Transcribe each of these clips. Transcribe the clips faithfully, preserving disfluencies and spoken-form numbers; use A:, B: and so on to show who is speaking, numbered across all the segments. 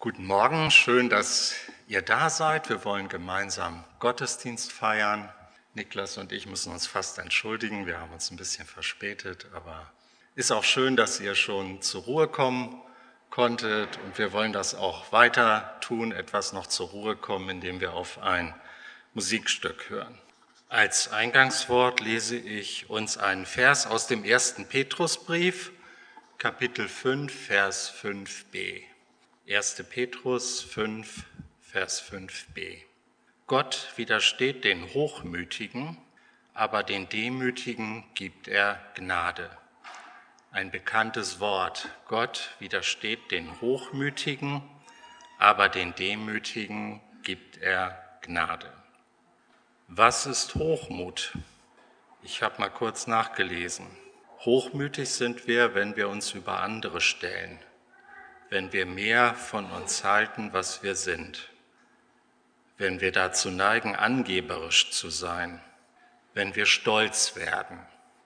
A: Guten Morgen, schön, dass ihr da seid. Wir wollen gemeinsam Gottesdienst feiern. Niklas und ich müssen uns fast entschuldigen, wir haben uns ein bisschen verspätet, aber ist auch schön, dass ihr schon zur Ruhe kommen konntet und wir wollen das auch weiter tun, etwas noch zur Ruhe kommen, indem wir auf ein Musikstück hören. Als Eingangswort lese ich uns einen Vers aus dem ersten Petrusbrief, Kapitel fünf, Vers fünf b. erster Petrus fünf, Vers fünf b. Gott widersteht den Hochmütigen, aber den Demütigen gibt er Gnade. Ein bekanntes Wort. Gott widersteht den Hochmütigen, aber den Demütigen gibt er Gnade. Was ist Hochmut? Ich habe mal kurz nachgelesen. Hochmütig sind wir, wenn wir uns über andere stellen, wenn wir mehr von uns halten, was wir sind, wenn wir dazu neigen, angeberisch zu sein, wenn wir stolz werden.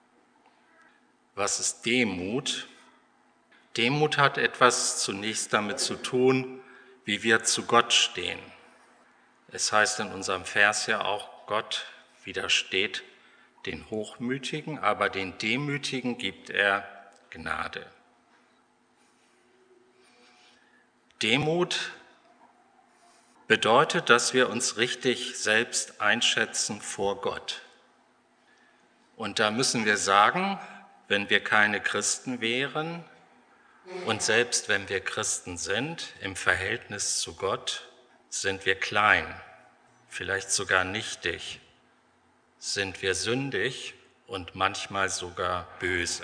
A: Was ist Demut? Demut hat etwas zunächst damit zu tun, wie wir zu Gott stehen. Es heißt in unserem Vers ja auch, Gott widersteht den Hochmütigen, aber den Demütigen gibt er Gnade. Demut bedeutet, dass wir uns richtig selbst einschätzen vor Gott. Und da müssen wir sagen, wenn wir keine Christen wären und selbst wenn wir Christen sind, im Verhältnis zu Gott, sind wir klein, vielleicht sogar nichtig, sind wir sündig und manchmal sogar böse.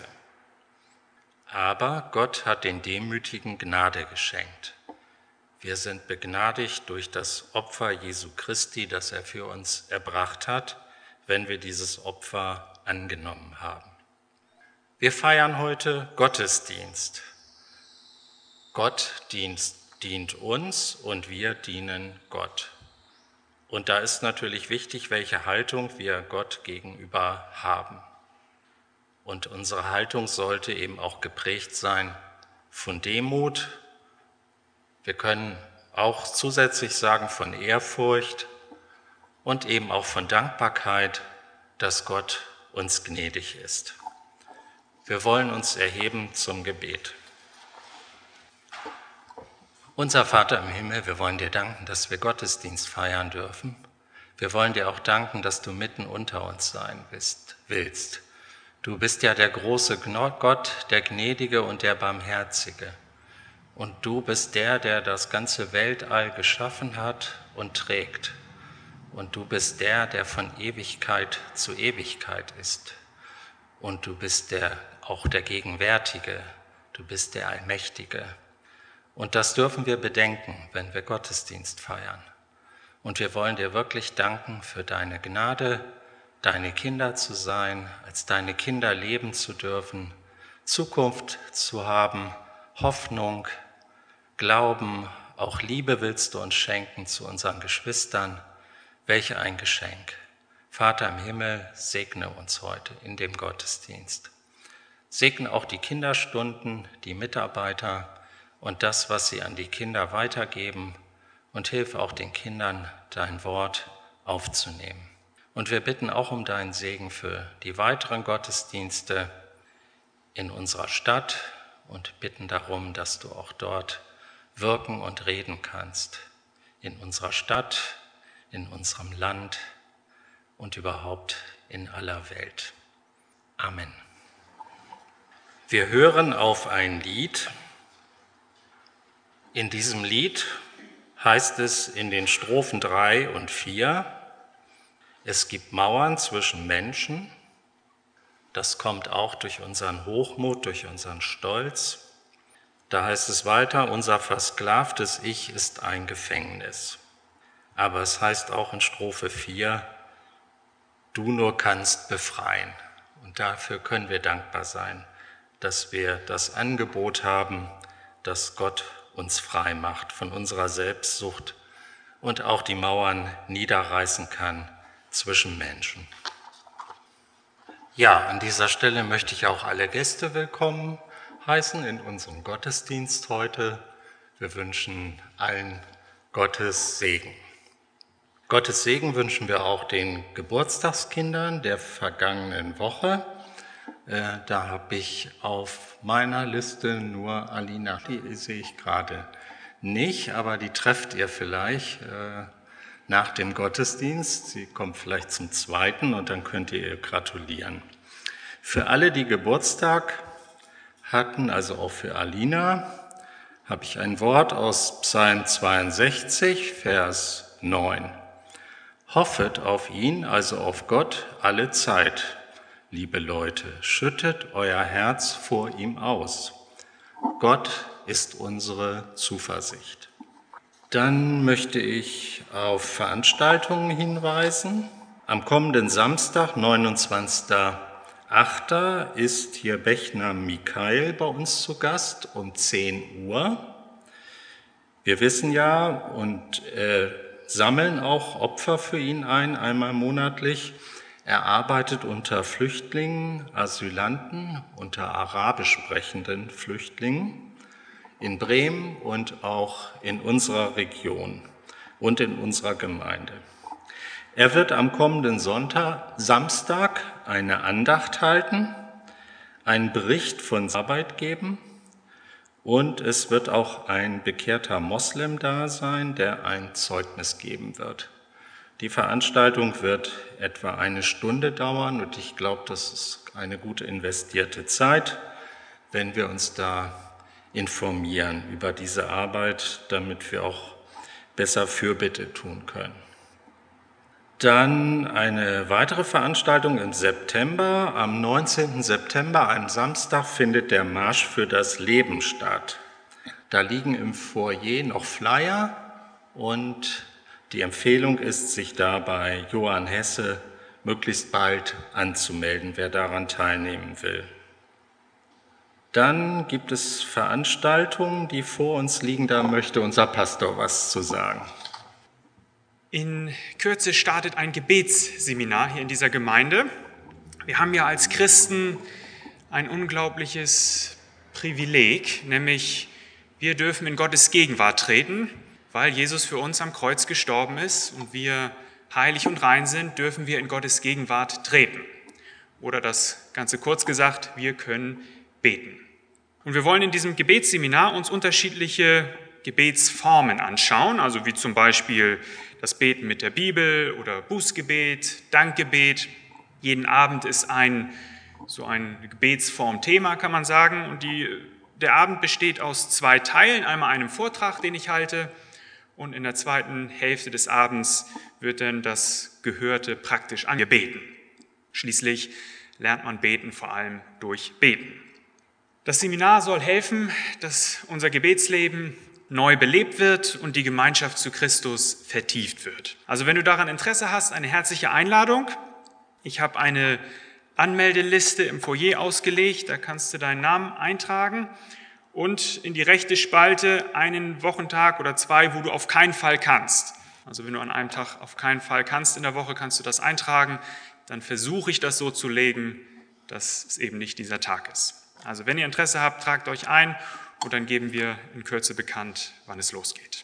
A: Aber Gott hat den Demütigen Gnade geschenkt. Wir sind begnadigt durch das Opfer Jesu Christi, das er für uns erbracht hat, wenn wir dieses Opfer angenommen haben. Wir feiern heute Gottesdienst. Gott dient, dient uns und wir dienen Gott. Und da ist natürlich wichtig, welche Haltung wir Gott gegenüber haben. Und unsere Haltung sollte eben auch geprägt sein von Demut. Wir können auch zusätzlich sagen von Ehrfurcht und eben auch von Dankbarkeit, dass Gott uns gnädig ist. Wir wollen uns erheben zum Gebet. Unser Vater im Himmel, wir wollen dir danken, dass wir Gottesdienst feiern dürfen. Wir wollen dir auch danken, dass du mitten unter uns sein willst. Du bist ja der große Gott, der Gnädige und der Barmherzige. Und du bist der, der das ganze Weltall geschaffen hat und trägt. Und du bist der, der von Ewigkeit zu Ewigkeit ist. Und du bist der, auch der Gegenwärtige. Du bist der Allmächtige. Und das dürfen wir bedenken, wenn wir Gottesdienst feiern. Und wir wollen dir wirklich danken für deine Gnade, deine Kinder zu sein, als deine Kinder leben zu dürfen, Zukunft zu haben, Hoffnung, Glauben, auch Liebe willst du uns schenken zu unseren Geschwistern. Welch ein Geschenk. Vater im Himmel, segne uns heute in dem Gottesdienst. Segne auch die Kinderstunden, die Mitarbeiter und das, was sie an die Kinder weitergeben und hilf auch den Kindern, dein Wort aufzunehmen. Und wir bitten auch um deinen Segen für die weiteren Gottesdienste in unserer Stadt und bitten darum, dass du auch dort wirken und reden kannst. In unserer Stadt, in unserem Land und überhaupt in aller Welt. Amen. Wir hören auf ein Lied. In diesem Lied heißt es in den Strophen drei und vier, es gibt Mauern zwischen Menschen, das kommt auch durch unseren Hochmut, durch unseren Stolz. Da heißt es weiter, unser versklavtes Ich ist ein Gefängnis. Aber es heißt auch in Strophe vier, du nur kannst befreien. Und dafür können wir dankbar sein, dass wir das Angebot haben, dass Gott uns frei macht von unserer Selbstsucht und auch die Mauern niederreißen kann zwischen Menschen. Ja, an dieser Stelle möchte ich auch alle Gäste willkommen heißen in unserem Gottesdienst heute. Wir wünschen allen Gottes Segen. Gottes Segen wünschen wir auch den Geburtstagskindern der vergangenen Woche. Äh, da habe ich auf meiner Liste nur Alina, die sehe ich gerade nicht, aber die trefft ihr vielleicht äh, nach dem Gottesdienst. Sie kommt vielleicht zum zweiten und dann könnt ihr ihr gratulieren. Für alle, die Geburtstag hatten, also auch für Alina, habe ich ein Wort aus Psalm zweiundsechzig, Vers neun. Hoffet auf ihn, also auf Gott, alle Zeit, liebe Leute, schüttet euer Herz vor ihm aus. Gott ist unsere Zuversicht. Dann möchte ich auf Veranstaltungen hinweisen. Am kommenden Samstag, neunundzwanzigsten achten ist hier Bechner Michael bei uns zu Gast um zehn Uhr. Wir wissen ja und äh, sammeln auch Opfer für ihn ein, einmal monatlich. Er arbeitet unter Flüchtlingen, Asylanten, unter arabisch sprechenden Flüchtlingen in Bremen und auch in unserer Region und in unserer Gemeinde. Er wird am kommenden Sonntag, Samstag eine Andacht halten, einen Bericht von Arbeit geben und es wird auch ein bekehrter Moslem da sein, der ein Zeugnis geben wird. Die Veranstaltung wird etwa eine Stunde dauern und ich glaube, das ist eine gut investierte Zeit, wenn wir uns da informieren über diese Arbeit, damit wir auch besser Fürbitte tun können. Dann eine weitere Veranstaltung im September. Am neunzehnten September, einem Samstag, findet der Marsch für das Leben statt. Da liegen im Foyer noch Flyer und die Empfehlung ist, sich da bei Johann Hesse möglichst bald anzumelden, wer daran teilnehmen will. Dann gibt es Veranstaltungen, die vor uns liegen. Da möchte unser Pastor was zu sagen.
B: In Kürze startet ein Gebetsseminar hier in dieser Gemeinde. Wir haben ja als Christen ein unglaubliches Privileg, nämlich wir dürfen in Gottes Gegenwart treten, weil Jesus für uns am Kreuz gestorben ist und wir heilig und rein sind, dürfen wir in Gottes Gegenwart treten. Oder das Ganze kurz gesagt, wir können beten. Und wir wollen in diesem Gebetsseminar uns unterschiedliche Gebetsformen anschauen, also wie zum Beispiel das Beten mit der Bibel oder Bußgebet, Dankgebet. Jeden Abend ist ein so ein Gebetsform-Thema, kann man sagen. Und die, der Abend besteht aus zwei Teilen, einmal einem Vortrag, den ich halte, und in der zweiten Hälfte des Abends wird dann das Gehörte praktisch angebeten. Schließlich lernt man beten vor allem durch Beten. Das Seminar soll helfen, dass unser Gebetsleben neu belebt wird und die Gemeinschaft zu Christus vertieft wird. Also wenn du daran Interesse hast, eine herzliche Einladung. Ich habe eine Anmeldeliste im Foyer ausgelegt, da kannst du deinen Namen eintragen und in die rechte Spalte einen Wochentag oder zwei, wo du auf keinen Fall kannst. Also wenn du an einem Tag auf keinen Fall kannst in der Woche, kannst du das eintragen. Dann versuche ich das so zu legen, dass es eben nicht dieser Tag ist. Also wenn ihr Interesse habt, tragt euch ein. Und dann geben wir in Kürze bekannt, wann es losgeht.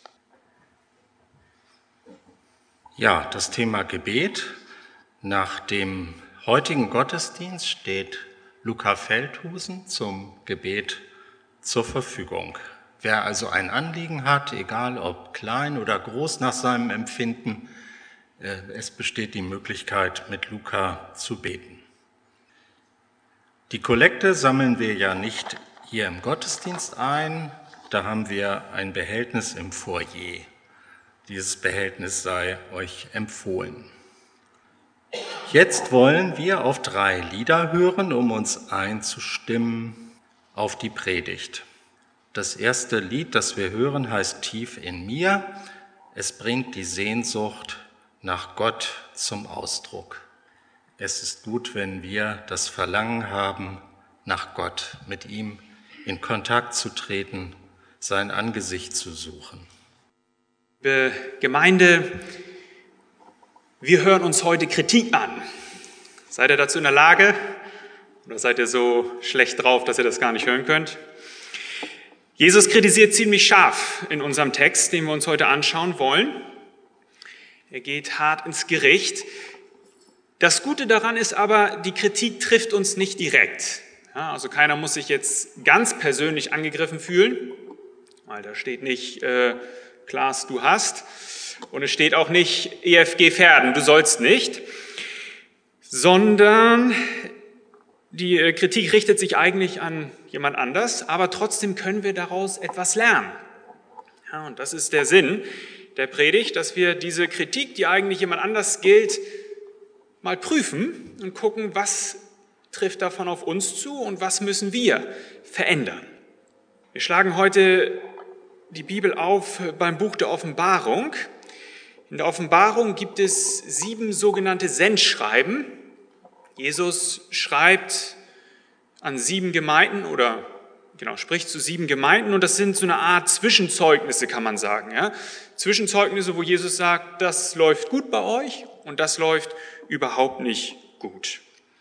A: Ja, das Thema Gebet. Nach dem heutigen Gottesdienst steht Luca Feldhusen zum Gebet zur Verfügung. Wer also ein Anliegen hat, egal ob klein oder groß nach seinem Empfinden, es besteht die Möglichkeit, mit Luca zu beten. Die Kollekte sammeln wir ja nicht hier im Gottesdienst ein, da haben wir ein Behältnis im Foyer. Dieses Behältnis sei euch empfohlen. Jetzt wollen wir auf drei Lieder hören, um uns einzustimmen auf die Predigt. Das erste Lied, das wir hören, heißt Tief in mir. Es bringt die Sehnsucht nach Gott zum Ausdruck. Es ist gut, wenn wir das Verlangen haben, nach Gott, mit ihm in Kontakt zu treten, sein Angesicht zu suchen.
B: Liebe Gemeinde, wir hören uns heute Kritik an. Seid ihr dazu in der Lage oder seid ihr so schlecht drauf, dass ihr das gar nicht hören könnt? Jesus kritisiert ziemlich scharf in unserem Text, den wir uns heute anschauen wollen. Er geht hart ins Gericht. Das Gute daran ist aber, die Kritik trifft uns nicht direkt. Ja, also keiner muss sich jetzt ganz persönlich angegriffen fühlen, weil da steht nicht, äh, Klaas, du hast, und es steht auch nicht, E F G Verden, du sollst nicht, sondern die äh, Kritik richtet sich eigentlich an jemand anders, aber trotzdem können wir daraus etwas lernen. Ja, und das ist der Sinn der Predigt, dass wir diese Kritik, die eigentlich jemand anders gilt, mal prüfen und gucken, was trifft davon auf uns zu und was müssen wir verändern. Wir schlagen heute die Bibel auf beim Buch der Offenbarung. In der Offenbarung gibt es sieben sogenannte Sendschreiben. Jesus schreibt an sieben Gemeinden oder genau, spricht zu sieben Gemeinden und das sind so eine Art Zwischenzeugnisse, kann man sagen. Ja? Zwischenzeugnisse, wo Jesus sagt, das läuft gut bei euch und das läuft überhaupt nicht gut.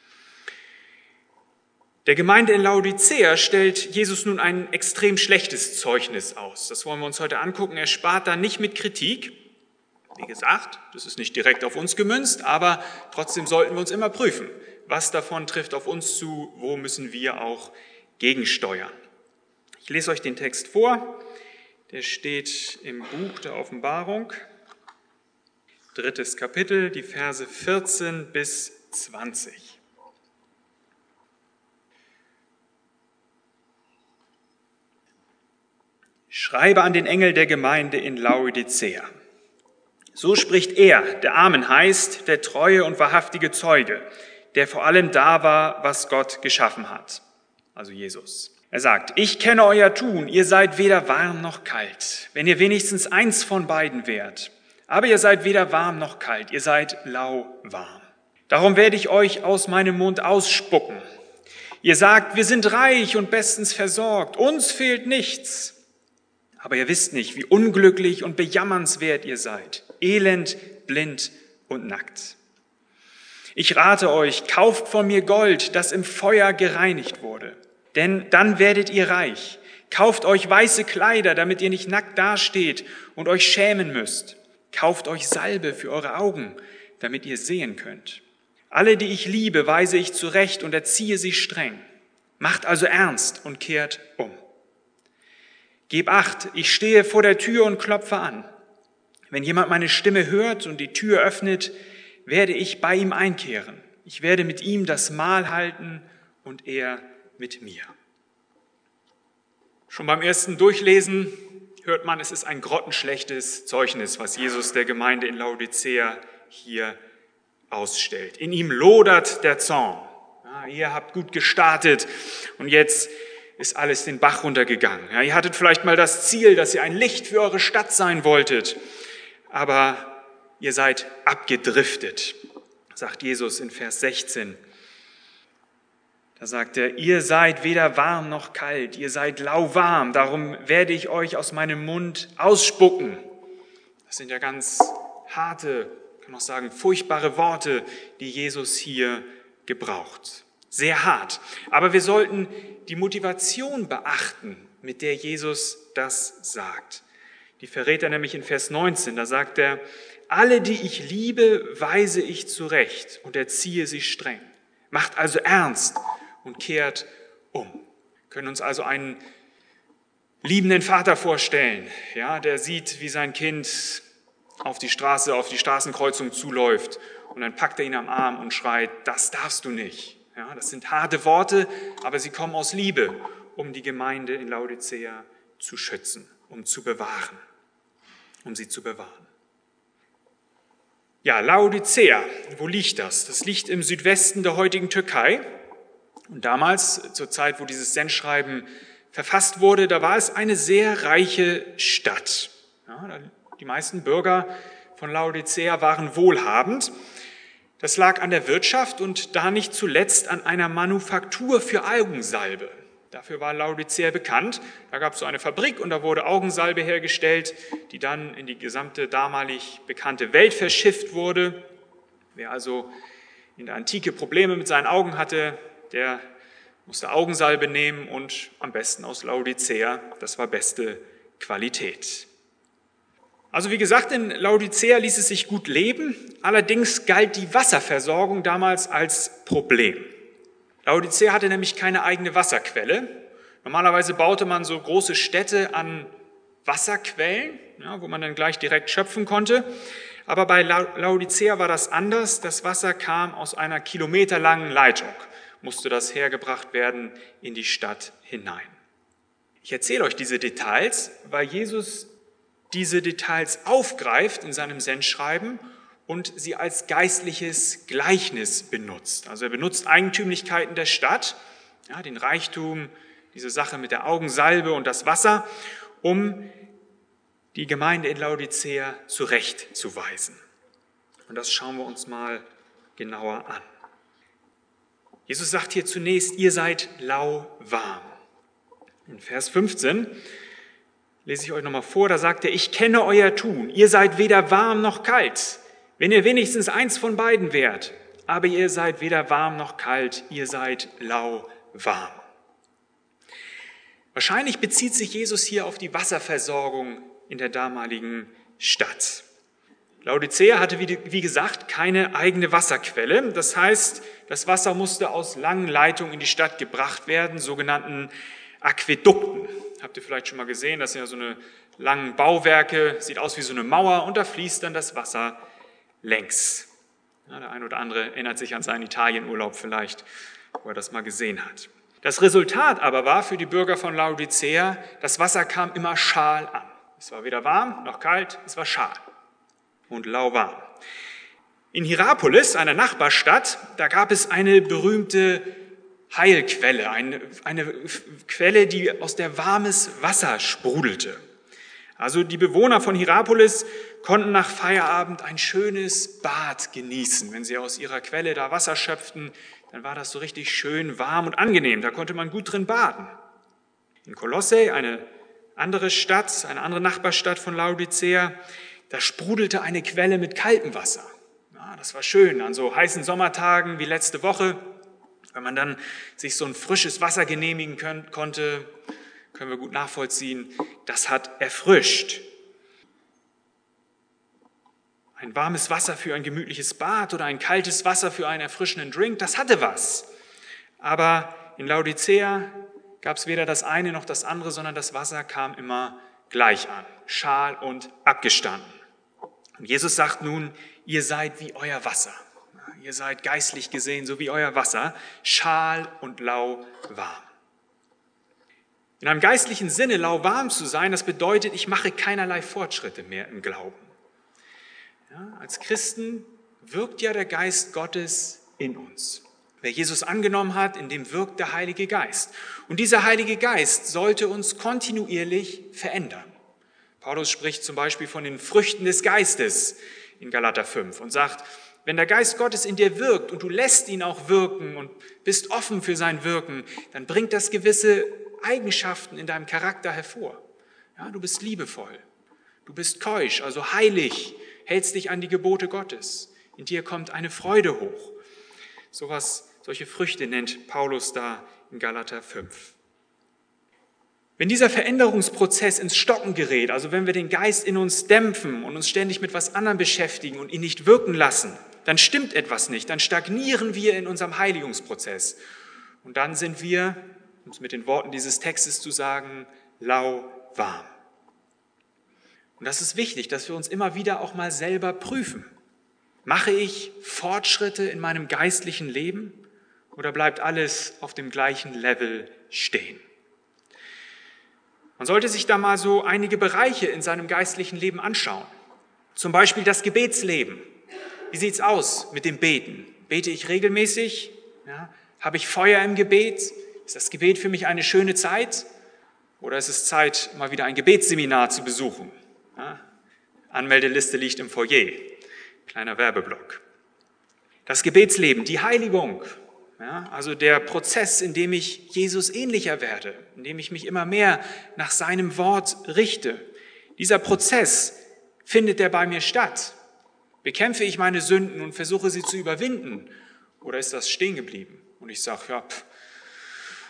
B: Der Gemeinde in Laodicea stellt Jesus nun ein extrem schlechtes Zeugnis aus. Das wollen wir uns heute angucken. Er spart da nicht mit Kritik. Wie gesagt, das ist nicht direkt auf uns gemünzt, aber trotzdem sollten wir uns immer prüfen, was davon trifft auf uns zu, wo müssen wir auch gegensteuern. Ich lese euch den Text vor. Der steht im Buch der Offenbarung, drittes Kapitel, die Verse vierzehn bis zwanzig. Schreibe an den Engel der Gemeinde in Laodicea. So spricht er, der Amen heißt, der treue und wahrhaftige Zeuge, der vor allem da war, was Gott geschaffen hat. Also Jesus. Er sagt, ich kenne euer Tun, ihr seid weder warm noch kalt, wenn ihr wenigstens eins von beiden wärt. Aber ihr seid weder warm noch kalt, ihr seid lauwarm. Darum werde ich euch aus meinem Mund ausspucken. Ihr sagt, wir sind reich und bestens versorgt, uns fehlt nichts. Aber ihr wisst nicht, wie unglücklich und bejammernswert ihr seid, elend, blind und nackt. Ich rate euch, kauft von mir Gold, das im Feuer gereinigt wurde, denn dann werdet ihr reich. Kauft euch weiße Kleider, damit ihr nicht nackt dasteht und euch schämen müsst. Kauft euch Salbe für eure Augen, damit ihr sehen könnt. Alle, die ich liebe, weise ich zurecht und erziehe sie streng. Macht also ernst und kehrt um. Geb acht, ich stehe vor der Tür und klopfe an. Wenn jemand meine Stimme hört und die Tür öffnet, werde ich bei ihm einkehren. Ich werde mit ihm das Mahl halten und er mit mir. Schon beim ersten Durchlesen hört man, es ist ein grottenschlechtes Zeugnis, was Jesus der Gemeinde in Laodicea hier ausstellt. In ihm lodert der Zorn. Ja, ihr habt gut gestartet und jetzt ist alles den Bach runtergegangen. Ja, ihr hattet vielleicht mal das Ziel, dass ihr ein Licht für eure Stadt sein wolltet, aber ihr seid abgedriftet, sagt Jesus in Vers sechzehn. Da sagt er, ihr seid weder warm noch kalt, ihr seid lauwarm, darum werde ich euch aus meinem Mund ausspucken. Das sind ja ganz harte, kann man auch sagen, furchtbare Worte, die Jesus hier gebraucht. Sehr hart. Aber wir sollten die Motivation beachten, mit der Jesus das sagt. Die verrät er nämlich in Vers neunzehn. Da sagt er, alle, die ich liebe, weise ich zurecht und erziehe sie streng. Macht also ernst und kehrt um. Wir können uns also einen liebenden Vater vorstellen, ja, der sieht, wie sein Kind auf die Straße, auf die Straßenkreuzung zuläuft und dann packt er ihn am Arm und schreit, das darfst du nicht. Ja, das sind harte Worte, aber sie kommen aus Liebe, um die Gemeinde in Laodicea zu schützen, um zu bewahren, um sie zu bewahren. Ja, Laodicea, wo liegt das? Das liegt im Südwesten der heutigen Türkei. Und damals, zur Zeit, wo dieses Sendschreiben verfasst wurde, da war es eine sehr reiche Stadt. Ja, die meisten Bürger von Laodicea waren wohlhabend. Das lag an der Wirtschaft und da nicht zuletzt an einer Manufaktur für Augensalbe. Dafür war Laodicea bekannt. Da gab es so eine Fabrik und da wurde Augensalbe hergestellt, die dann in die gesamte damalig bekannte Welt verschifft wurde. Wer also in der Antike Probleme mit seinen Augen hatte, der Musste Augensalbe nehmen und am besten aus Laodicea. Das war beste Qualität. Also wie gesagt, in Laodicea ließ es sich gut leben. Allerdings galt die Wasserversorgung damals als Problem. Laodicea hatte nämlich keine eigene Wasserquelle. Normalerweise baute man so große Städte an Wasserquellen, ja, wo man dann gleich direkt schöpfen konnte. Aber bei Laodicea war das anders. Das Wasser kam aus einer kilometerlangen Leitung, musste das hergebracht werden in die Stadt hinein. Ich erzähle euch diese Details, weil Jesus diese Details aufgreift in seinem Sendschreiben und sie als geistliches Gleichnis benutzt. Also er benutzt Eigentümlichkeiten der Stadt, ja, den Reichtum, diese Sache mit der Augensalbe und das Wasser, um die Gemeinde in Laodicea zurechtzuweisen. Und das schauen wir uns mal genauer an. Jesus sagt hier zunächst, ihr seid lauwarm. In Vers fünfzehn lese ich euch nochmal vor, da sagt er, ich kenne euer Tun, ihr seid weder warm noch kalt. Wenn ihr wenigstens eins von beiden wärt, aber ihr seid weder warm noch kalt, ihr seid lauwarm. Wahrscheinlich bezieht sich Jesus hier auf die Wasserversorgung in der damaligen Stadt. Laodicea hatte, wie gesagt, keine eigene Wasserquelle. Das heißt, das Wasser musste aus langen Leitungen in die Stadt gebracht werden, sogenannten Aquädukten. Habt ihr vielleicht schon mal gesehen, das sind ja so eine langen Bauwerke, sieht aus wie so eine Mauer und da fließt dann das Wasser längs. Ja, der ein oder andere erinnert sich an seinen Italienurlaub vielleicht, wo er das mal gesehen hat. Das Resultat aber war für die Bürger von Laodicea, das Wasser kam immer schal an. Es war weder warm noch kalt, es war schal und lauwarm. In Hierapolis, einer Nachbarstadt, da gab es eine berühmte Heilquelle, eine, eine Quelle, die aus der warmes Wasser sprudelte. Also die Bewohner von Hierapolis konnten nach Feierabend ein schönes Bad genießen. Wenn sie aus ihrer Quelle da Wasser schöpften, dann war das so richtig schön warm und angenehm. Da konnte man gut drin baden. In Kolosse, eine andere Stadt, eine andere Nachbarstadt von Laodicea, da sprudelte eine Quelle mit kaltem Wasser. Ja, das war schön an so heißen Sommertagen wie letzte Woche. Wenn man dann sich so ein frisches Wasser genehmigen können, konnte, können wir gut nachvollziehen, das hat erfrischt. Ein warmes Wasser für ein gemütliches Bad oder ein kaltes Wasser für einen erfrischenden Drink, das hatte was. Aber in Laodicea gab es weder das eine noch das andere, sondern das Wasser kam immer gleich an, schal und abgestanden. Und Jesus sagt nun, ihr seid wie euer Wasser. Ihr seid geistlich gesehen so wie euer Wasser, schal und lauwarm. In einem geistlichen Sinne lauwarm zu sein, das bedeutet, ich mache keinerlei Fortschritte mehr im Glauben. Ja, als Christen wirkt ja der Geist Gottes in uns. Wer Jesus angenommen hat, in dem wirkt der Heilige Geist. Und dieser Heilige Geist sollte uns kontinuierlich verändern. Paulus spricht zum Beispiel von den Früchten des Geistes in Galater fünf und sagt, wenn der Geist Gottes in dir wirkt und du lässt ihn auch wirken und bist offen für sein Wirken, dann bringt das gewisse Eigenschaften in deinem Charakter hervor. Ja, du bist liebevoll, du bist keusch, also heilig, hältst dich an die Gebote Gottes. In dir kommt eine Freude hoch. Sowas, solche Früchte nennt Paulus da in Galater fünf. Wenn dieser Veränderungsprozess ins Stocken gerät, also wenn wir den Geist in uns dämpfen und uns ständig mit was anderem beschäftigen und ihn nicht wirken lassen, dann stimmt etwas nicht, dann stagnieren wir in unserem Heiligungsprozess. Und dann sind wir, um es mit den Worten dieses Textes zu sagen, lauwarm. Und das ist wichtig, dass wir uns immer wieder auch mal selber prüfen. Mache ich Fortschritte in meinem geistlichen Leben oder bleibt alles auf dem gleichen Level stehen? Man sollte sich da mal so einige Bereiche in seinem geistlichen Leben anschauen. Zum Beispiel das Gebetsleben. Wie sieht es aus mit dem Beten? Bete ich regelmäßig? Ja, habe ich Feuer im Gebet? Ist das Gebet für mich eine schöne Zeit? Oder ist es Zeit, mal wieder ein Gebetsseminar zu besuchen? Ja, Anmeldeliste liegt im Foyer. Kleiner Werbeblock. Das Gebetsleben, die Heiligung. Ja, also der Prozess, in dem ich Jesus ähnlicher werde, in dem ich mich immer mehr nach seinem Wort richte. Dieser Prozess, findet der bei mir statt? Bekämpfe ich meine Sünden und versuche sie zu überwinden? Oder ist das stehen geblieben? Und ich sage, ja, pff,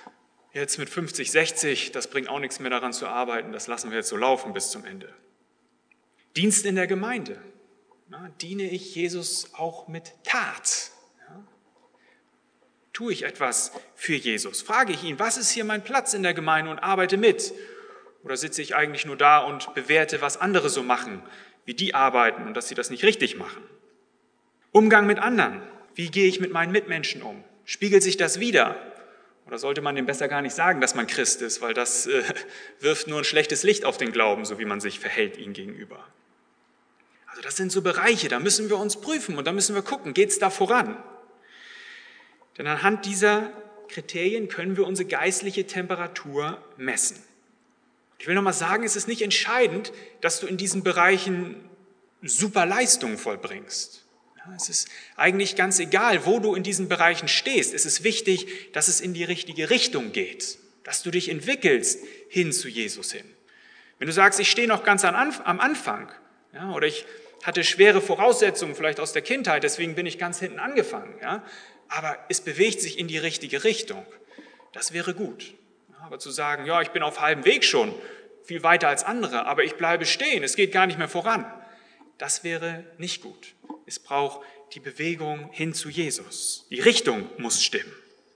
B: jetzt mit fünfzig, sechzig, das bringt auch nichts mehr daran zu arbeiten, das lassen wir jetzt so laufen bis zum Ende. Dienst in der Gemeinde. Ja, diene ich Jesus auch mit Tat? Ja? Tue ich etwas für Jesus? Frage ich ihn, was ist hier mein Platz in der Gemeinde und arbeite mit? Oder sitze ich eigentlich nur da und bewerte, was andere so machen, wie die arbeiten und dass sie das nicht richtig machen? Umgang mit anderen. Wie gehe ich mit meinen Mitmenschen um? Spiegelt sich das wider? Oder sollte man dem besser gar nicht sagen, dass man Christ ist, weil das äh, wirft nur ein schlechtes Licht auf den Glauben, so wie man sich verhält ihm gegenüber. Also das sind so Bereiche, da müssen wir uns prüfen und da müssen wir gucken, geht es da voran? Denn anhand dieser Kriterien können wir unsere geistliche Temperatur messen. Ich will nochmal sagen, es ist nicht entscheidend, dass du in diesen Bereichen super Leistungen vollbringst. Ja, es ist eigentlich ganz egal, wo du in diesen Bereichen stehst. Es ist wichtig, dass es in die richtige Richtung geht, dass du dich entwickelst hin zu Jesus hin. Wenn du sagst, ich stehe noch ganz am Anfang, ja, oder ich hatte schwere Voraussetzungen vielleicht aus der Kindheit, deswegen bin ich ganz hinten angefangen, ja, aber es bewegt sich in die richtige Richtung, das wäre gut. Ja, aber zu sagen, ja, ich bin auf halbem Weg schon, viel weiter als andere, aber ich bleibe stehen, es geht gar nicht mehr voran, das wäre nicht gut. Es braucht die Bewegung hin zu Jesus. Die Richtung muss stimmen.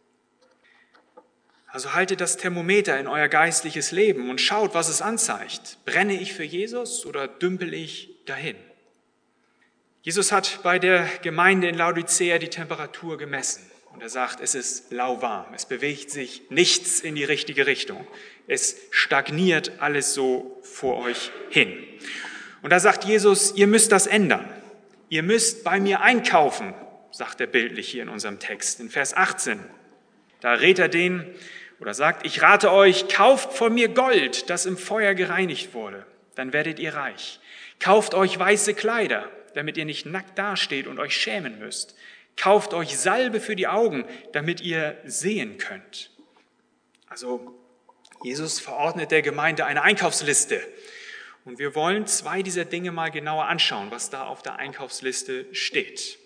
B: Also haltet das Thermometer in euer geistliches Leben und schaut, was es anzeigt. Brenne ich für Jesus oder dümpel ich dahin? Jesus hat bei der Gemeinde in Laodicea die Temperatur gemessen. Und er sagt, es ist lauwarm. Es bewegt sich nichts in die richtige Richtung. Es stagniert alles so vor euch hin. Und da sagt Jesus, ihr müsst das ändern. Ihr müsst bei mir einkaufen, sagt er bildlich hier in unserem Text, in Vers achtzehn. Da rät er denen oder sagt, ich rate euch, kauft von mir Gold, das im Feuer gereinigt wurde, dann werdet ihr reich. Kauft euch weiße Kleider, damit ihr nicht nackt dasteht und euch schämen müsst. Kauft euch Salbe für die Augen, damit ihr sehen könnt. Also Jesus verordnet der Gemeinde eine Einkaufsliste. Und wir wollen zwei dieser Dinge mal genauer anschauen, was da auf der Einkaufsliste steht.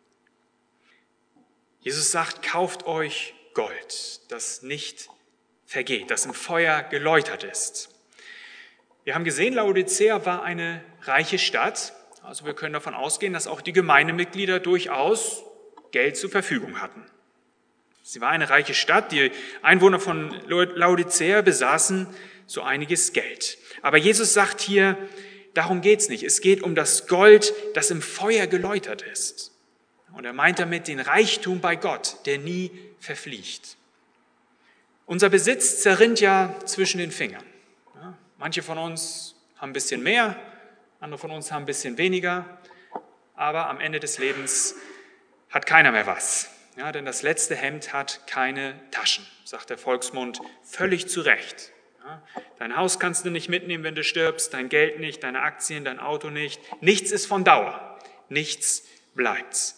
B: Jesus sagt, kauft euch Gold, das nicht vergeht, das im Feuer geläutert ist. Wir haben gesehen, Laodicea war eine reiche Stadt. Also wir können davon ausgehen, dass auch die Gemeindemitglieder durchaus Geld zur Verfügung hatten. Sie war eine reiche Stadt. Die Einwohner von Laodicea besaßen so einiges Geld. Aber Jesus sagt hier, darum geht es nicht. Es geht um das Gold, das im Feuer geläutert ist. Und er meint damit den Reichtum bei Gott, der nie verfliegt. Unser Besitz zerrinnt ja zwischen den Fingern. Ja, manche von uns haben ein bisschen mehr, andere von uns haben ein bisschen weniger. Aber am Ende des Lebens hat keiner mehr was. Ja, denn das letzte Hemd hat keine Taschen, sagt der Volksmund völlig zu Recht. Ja, dein Haus kannst du nicht mitnehmen, wenn du stirbst, dein Geld nicht, deine Aktien, dein Auto nicht. Nichts ist von Dauer, nichts bleibt.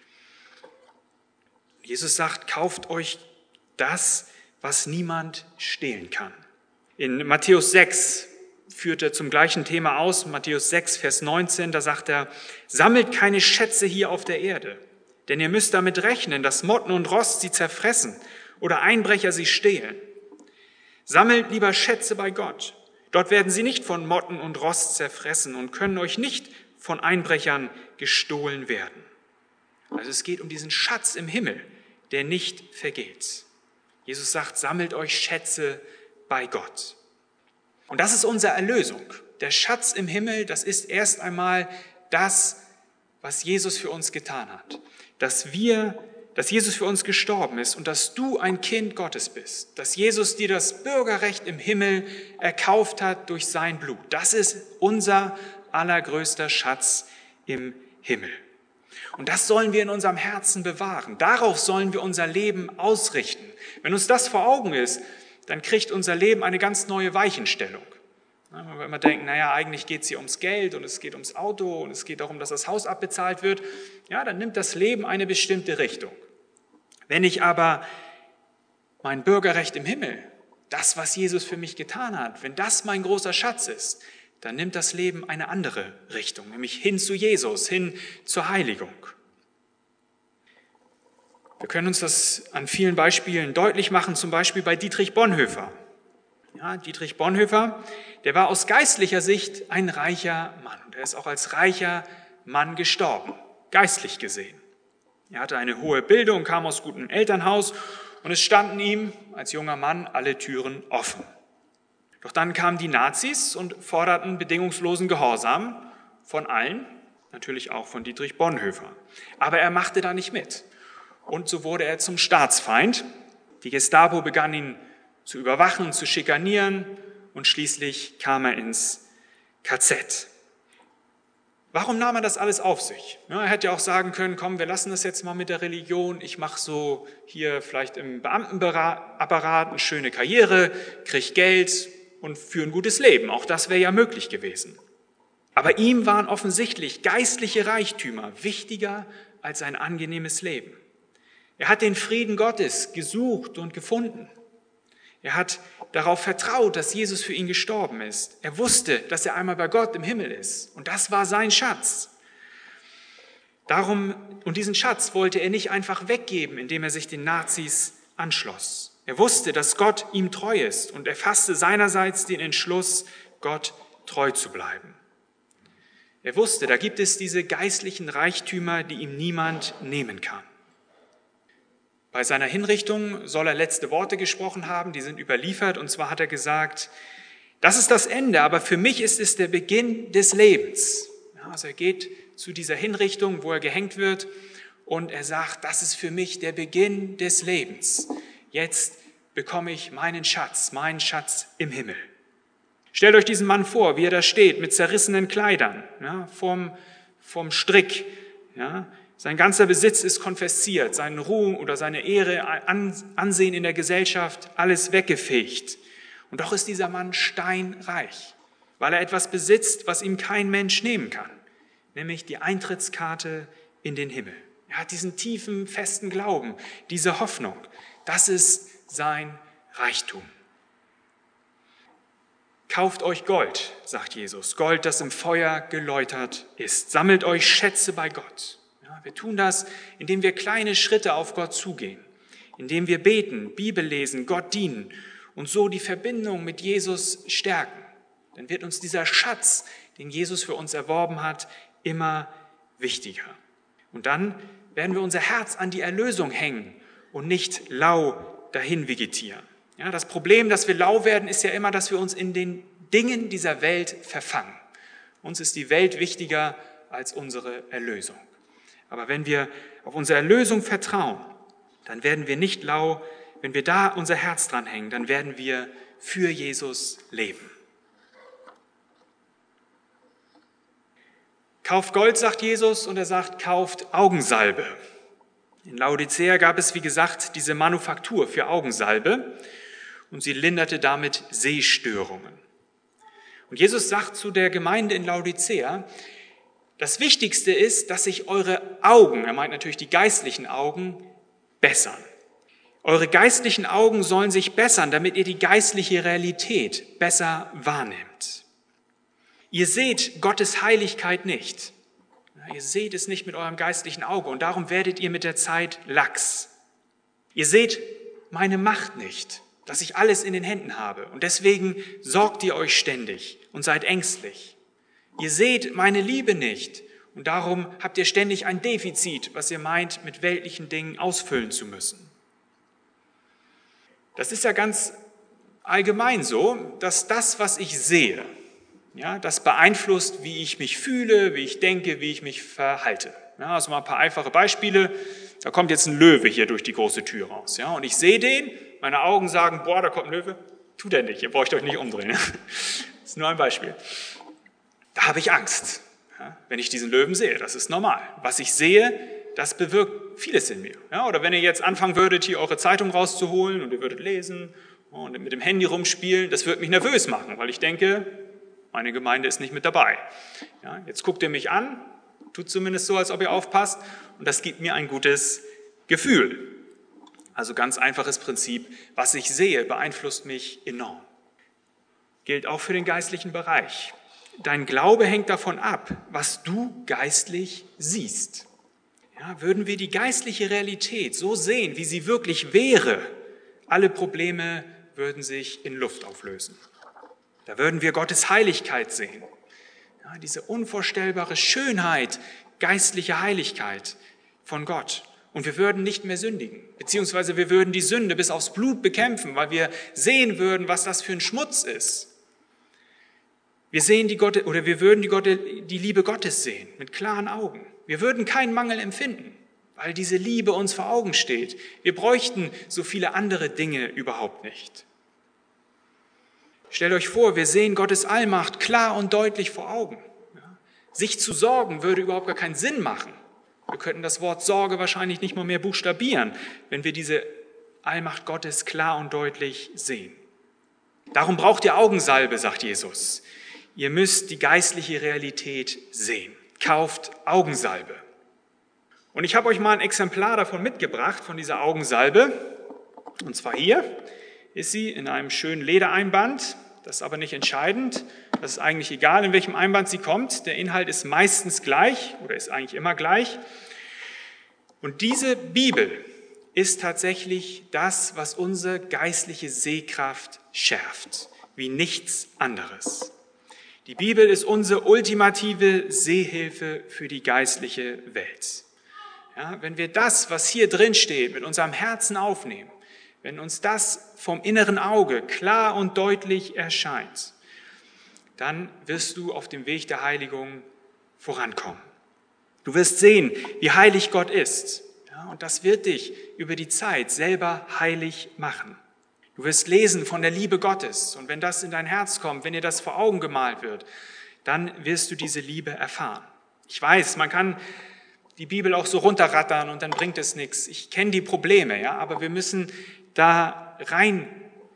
B: Jesus sagt, kauft euch das, was niemand stehlen kann. In Matthäus sechs führt er zum gleichen Thema aus, Matthäus sechs, Vers neunzehn, da sagt er, sammelt keine Schätze hier auf der Erde, denn ihr müsst damit rechnen, dass Motten und Rost sie zerfressen oder Einbrecher sie stehlen. Sammelt lieber Schätze bei Gott. Dort werden sie nicht von Motten und Rost zerfressen und können euch nicht von Einbrechern gestohlen werden. Also es geht um diesen Schatz im Himmel, der nicht vergeht. Jesus sagt, sammelt euch Schätze bei Gott. Und das ist unsere Erlösung. Der Schatz im Himmel, das ist erst einmal das, was Jesus für uns getan hat. Dass wir dass Jesus für uns gestorben ist und dass du ein Kind Gottes bist, dass Jesus dir das Bürgerrecht im Himmel erkauft hat durch sein Blut. Das ist unser allergrößter Schatz im Himmel. Und das sollen wir in unserem Herzen bewahren. Darauf sollen wir unser Leben ausrichten. Wenn uns das vor Augen ist, dann kriegt unser Leben eine ganz neue Weichenstellung. Wenn wir immer denken, naja, eigentlich geht es hier ums Geld und es geht ums Auto und es geht darum, dass das Haus abbezahlt wird, ja, dann nimmt das Leben eine bestimmte Richtung. Wenn ich aber mein Bürgerrecht im Himmel, das, was Jesus für mich getan hat, wenn das mein großer Schatz ist, dann nimmt das Leben eine andere Richtung, nämlich hin zu Jesus, hin zur Heiligung. Wir können uns das an vielen Beispielen deutlich machen, zum Beispiel bei Dietrich Bonhoeffer. Ja, Dietrich Bonhoeffer, der war aus geistlicher Sicht ein reicher Mann. Und er ist auch als reicher Mann gestorben, geistlich gesehen. Er hatte eine hohe Bildung, kam aus gutem Elternhaus und es standen ihm als junger Mann alle Türen offen. Doch dann kamen die Nazis und forderten bedingungslosen Gehorsam von allen, natürlich auch von Dietrich Bonhoeffer. Aber er machte da nicht mit. Und so wurde er zum Staatsfeind. Die Gestapo begann ihn zu überwachen, zu schikanieren und schließlich kam er ins K Z. Warum nahm er das alles auf sich? Ja, er hätte ja auch sagen können, komm, wir lassen das jetzt mal mit der Religion. Ich mache so hier vielleicht im Beamtenapparat eine schöne Karriere, kriege Geld und führe ein gutes Leben. Auch das wäre ja möglich gewesen. Aber ihm waren offensichtlich geistliche Reichtümer wichtiger als ein angenehmes Leben. Er hat den Frieden Gottes gesucht und gefunden. Er hat darauf vertraut, dass Jesus für ihn gestorben ist. Er wusste, dass er einmal bei Gott im Himmel ist. Und das war sein Schatz. Darum, und diesen Schatz wollte er nicht einfach weggeben, indem er sich den Nazis anschloss. Er wusste, dass Gott ihm treu ist und er fasste seinerseits den Entschluss, Gott treu zu bleiben. Er wusste, da gibt es diese geistlichen Reichtümer, die ihm niemand nehmen kann. Bei seiner Hinrichtung soll er letzte Worte gesprochen haben, die sind überliefert, und zwar hat er gesagt, das ist das Ende, aber für mich ist es der Beginn des Lebens. Ja, also er geht zu dieser Hinrichtung, wo er gehängt wird, und er sagt, das ist für mich der Beginn des Lebens. Jetzt bekomme ich meinen Schatz, meinen Schatz im Himmel. Stellt euch diesen Mann vor, wie er da steht, mit zerrissenen Kleidern, ja, vom, vom Strick, ja. Sein ganzer Besitz ist konfisziert, sein Ruhm oder seine Ehre, Ansehen in der Gesellschaft, alles weggefegt. Und doch ist dieser Mann steinreich, weil er etwas besitzt, was ihm kein Mensch nehmen kann, nämlich die Eintrittskarte in den Himmel. Er hat diesen tiefen, festen Glauben, diese Hoffnung. Das ist sein Reichtum. Kauft euch Gold, sagt Jesus, Gold, das im Feuer geläutert ist. Sammelt euch Schätze bei Gott. Ja, wir tun das, indem wir kleine Schritte auf Gott zugehen, indem wir beten, Bibel lesen, Gott dienen und so die Verbindung mit Jesus stärken. Dann wird uns dieser Schatz, den Jesus für uns erworben hat, immer wichtiger. Und dann werden wir unser Herz an die Erlösung hängen und nicht lau dahin vegetieren. Ja, das Problem, dass wir lau werden, ist ja immer, dass wir uns in den Dingen dieser Welt verfangen. Uns ist die Welt wichtiger als unsere Erlösung. Aber wenn wir auf unsere Erlösung vertrauen, dann werden wir nicht lau. Wenn wir da unser Herz dran hängen, dann werden wir für Jesus leben. Kauft Gold, sagt Jesus, und er sagt, kauft Augensalbe. In Laodicea gab es, wie gesagt, diese Manufaktur für Augensalbe und sie linderte damit Sehstörungen. Und Jesus sagt zu der Gemeinde in Laodicea, das Wichtigste ist, dass sich eure Augen, er meint natürlich die geistlichen Augen, bessern. Eure geistlichen Augen sollen sich bessern, damit ihr die geistliche Realität besser wahrnehmt. Ihr seht Gottes Heiligkeit nicht. Ihr seht es nicht mit eurem geistlichen Auge und darum werdet ihr mit der Zeit lax. Ihr seht meine Macht nicht, dass ich alles in den Händen habe und deswegen sorgt ihr euch ständig und seid ängstlich. Ihr seht meine Liebe nicht und darum habt ihr ständig ein Defizit, was ihr meint, mit weltlichen Dingen ausfüllen zu müssen. Das ist ja ganz allgemein so, dass das, was ich sehe, ja, das beeinflusst, wie ich mich fühle, wie ich denke, wie ich mich verhalte. Ja, also mal ein paar einfache Beispiele. Da kommt jetzt ein Löwe hier durch die große Tür raus. Ja, und ich sehe den, meine Augen sagen, boah, da kommt ein Löwe. Tut er nicht, ihr braucht euch nicht umdrehen. Das ist nur ein Beispiel. Da habe ich Angst, ja, wenn ich diesen Löwen sehe. Das ist normal. Was ich sehe, das bewirkt vieles in mir. Ja, oder wenn ihr jetzt anfangen würdet, hier eure Zeitung rauszuholen und ihr würdet lesen und mit dem Handy rumspielen, das würde mich nervös machen, weil ich denke, meine Gemeinde ist nicht mit dabei. Ja, jetzt guckt ihr mich an, tut zumindest so, als ob ihr aufpasst und das gibt mir ein gutes Gefühl. Also ganz einfaches Prinzip, was ich sehe, beeinflusst mich enorm. Gilt auch für den geistlichen Bereich. Dein Glaube hängt davon ab, was du geistlich siehst. Ja, würden wir die geistliche Realität so sehen, wie sie wirklich wäre, alle Probleme würden sich in Luft auflösen. Da würden wir Gottes Heiligkeit sehen. Ja, diese unvorstellbare Schönheit, geistliche Heiligkeit von Gott. Und wir würden nicht mehr sündigen, beziehungsweise wir würden die Sünde bis aufs Blut bekämpfen, weil wir sehen würden, was das für ein Schmutz ist. Wir sehen die Gott, oder wir würden die, Gott, die Liebe Gottes sehen, mit klaren Augen. Wir würden keinen Mangel empfinden, weil diese Liebe uns vor Augen steht. Wir bräuchten so viele andere Dinge überhaupt nicht. Stellt euch vor, wir sehen Gottes Allmacht klar und deutlich vor Augen. Ja? Sich zu sorgen würde überhaupt gar keinen Sinn machen. Wir könnten das Wort Sorge wahrscheinlich nicht mal mehr buchstabieren, wenn wir diese Allmacht Gottes klar und deutlich sehen. Darum braucht ihr Augensalbe, sagt Jesus. Ihr müsst die geistliche Realität sehen. Kauft Augensalbe. Und ich habe euch mal ein Exemplar davon mitgebracht, von dieser Augensalbe. Und zwar hier ist sie in einem schönen Ledereinband. Das ist aber nicht entscheidend. Das ist eigentlich egal, in welchem Einband sie kommt. Der Inhalt ist meistens gleich oder ist eigentlich immer gleich. Und diese Bibel ist tatsächlich das, was unsere geistliche Sehkraft schärft, wie nichts anderes. Die Bibel ist unsere ultimative Sehhilfe für die geistliche Welt. Ja, wenn wir das, was hier drin steht, mit unserem Herzen aufnehmen, wenn uns das vom inneren Auge klar und deutlich erscheint, dann wirst du auf dem Weg der Heiligung vorankommen. Du wirst sehen, wie heilig Gott ist. Ja, und das wird dich über die Zeit selber heilig machen. Du wirst lesen von der Liebe Gottes. Und wenn das in dein Herz kommt, wenn dir das vor Augen gemalt wird, dann wirst du diese Liebe erfahren. Ich weiß, man kann die Bibel auch so runterrattern und dann bringt es nichts. Ich kenne die Probleme, ja, aber wir müssen da reinkommen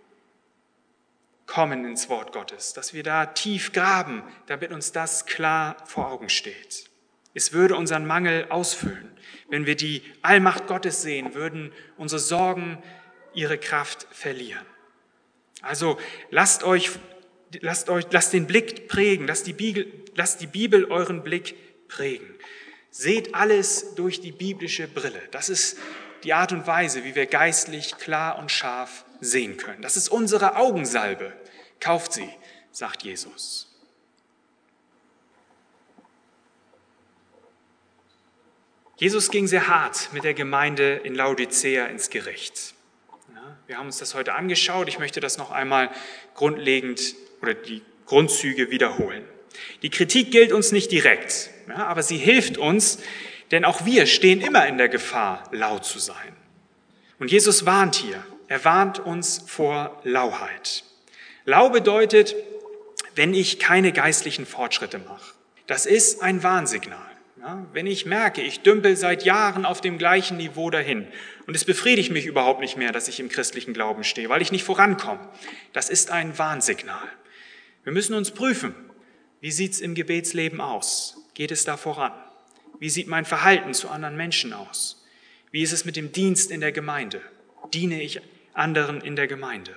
B: ins Wort Gottes, dass wir da tief graben, damit uns das klar vor Augen steht. Es würde unseren Mangel ausfüllen. Wenn wir die Allmacht Gottes sehen, würden unsere Sorgen ihre Kraft verlieren. Also lasst euch, lasst euch, lasst den Blick prägen, lasst die Bibel, lasst die Bibel euren Blick prägen. Seht alles durch die biblische Brille. Das ist die Art und Weise, wie wir geistlich klar und scharf sehen können. Das ist unsere Augensalbe. Kauft sie, sagt Jesus. Jesus ging sehr hart mit der Gemeinde in Laodicea ins Gericht. Ja, wir haben uns das heute angeschaut. Ich möchte das noch einmal grundlegend oder die Grundzüge wiederholen. Die Kritik gilt uns nicht direkt, ja, aber sie hilft uns, denn auch wir stehen immer in der Gefahr, laut zu sein. Und Jesus warnt hier. Er warnt uns vor Lauheit. Lau bedeutet, wenn ich keine geistlichen Fortschritte mache. Das ist ein Warnsignal. Ja, wenn ich merke, ich dümpel seit Jahren auf dem gleichen Niveau dahin und es befriedigt mich überhaupt nicht mehr, dass ich im christlichen Glauben stehe, weil ich nicht vorankomme. Das ist ein Warnsignal. Wir müssen uns prüfen, wie sieht es im Gebetsleben aus? Geht es da voran? Wie sieht mein Verhalten zu anderen Menschen aus? Wie ist es mit dem Dienst in der Gemeinde? Diene ich anderen in der Gemeinde?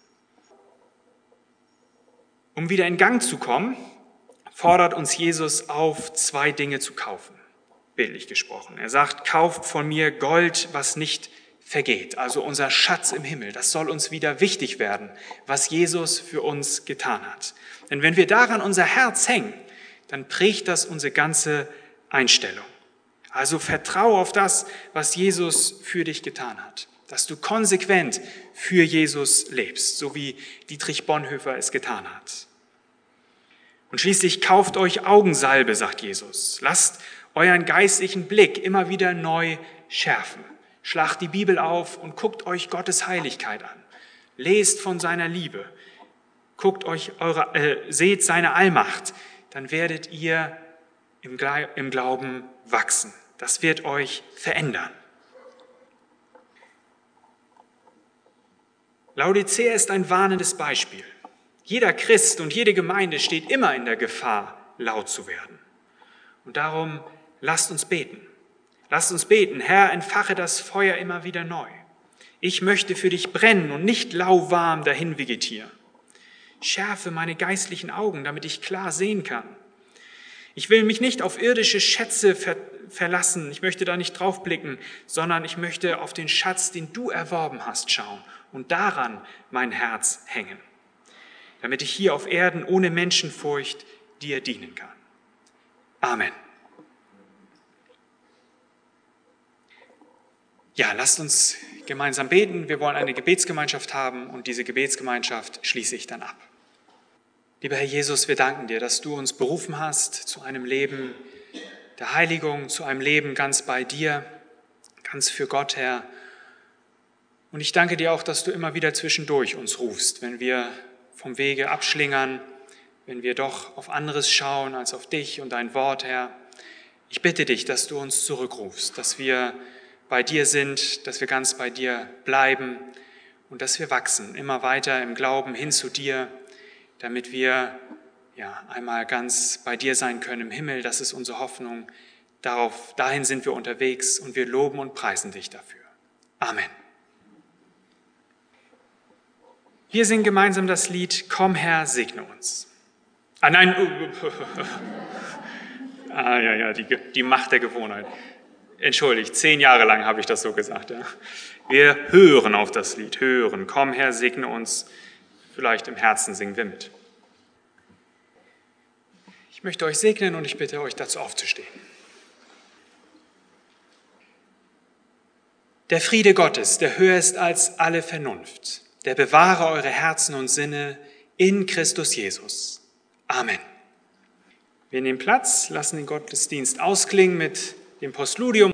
B: Um wieder in Gang zu kommen, fordert uns Jesus auf, zwei Dinge zu kaufen, bildlich gesprochen. Er sagt, kauft von mir Gold, was nicht vergeht, also unser Schatz im Himmel. Das soll uns wieder wichtig werden, was Jesus für uns getan hat. Denn wenn wir daran unser Herz hängen, dann prägt das unsere ganze Einstellung. Also vertraue auf das, was Jesus für dich getan hat, dass du konsequent für Jesus lebst, so wie Dietrich Bonhoeffer es getan hat. Und schließlich kauft euch Augensalbe, sagt Jesus. Lasst euren geistlichen Blick immer wieder neu schärfen. Schlagt die Bibel auf und guckt euch Gottes Heiligkeit an. Lest von seiner Liebe. Guckt euch eure, äh, seht seine Allmacht. Dann werdet ihr im, im Glauben wachsen. Das wird euch verändern. Laodicea ist ein warnendes Beispiel. Jeder Christ und jede Gemeinde steht immer in der Gefahr, laut zu werden. Und darum lasst uns beten. Lasst uns beten, Herr, entfache das Feuer immer wieder neu. Ich möchte für dich brennen und nicht lauwarm dahin vegetieren. Schärfe meine geistlichen Augen, damit ich klar sehen kann. Ich will mich nicht auf irdische Schätze ver- verlassen, ich möchte da nicht drauf blicken, sondern ich möchte auf den Schatz, den du erworben hast, schauen und daran mein Herz hängen, damit ich hier auf Erden ohne Menschenfurcht dir dienen kann. Amen. Ja, lasst uns gemeinsam beten. Wir wollen eine Gebetsgemeinschaft haben und diese Gebetsgemeinschaft schließe ich dann ab. Lieber Herr Jesus, wir danken dir, dass du uns berufen hast zu einem Leben der Heiligung, zu einem Leben ganz bei dir, ganz für Gott, Herr. Und ich danke dir auch, dass du immer wieder zwischendurch uns rufst, wenn wir vom Wege abschlingern, wenn wir doch auf anderes schauen als auf dich und dein Wort, Herr. Ich bitte dich, dass du uns zurückrufst, dass wir bei dir sind, dass wir ganz bei dir bleiben und dass wir wachsen, immer weiter im Glauben hin zu dir, damit wir ja, einmal ganz bei dir sein können im Himmel. Das ist unsere Hoffnung. Darauf, dahin sind wir unterwegs und wir loben und preisen dich dafür. Amen. Wir singen gemeinsam das Lied Komm Herr, segne uns. Ah nein, ah ja, ja, die, die Macht der Gewohnheit. Entschuldigt, zehn Jahre lang habe ich das so gesagt. Ja. Wir hören auf das Lied, hören. Komm Herr, segne uns. Vielleicht im Herzen singen wir mit. Ich möchte euch segnen und ich bitte euch dazu aufzustehen. Der Friede Gottes, der höher ist als alle Vernunft, der bewahre eure Herzen und Sinne in Christus Jesus. Amen. Wir nehmen Platz, lassen den Gottesdienst ausklingen mit dem Postludium.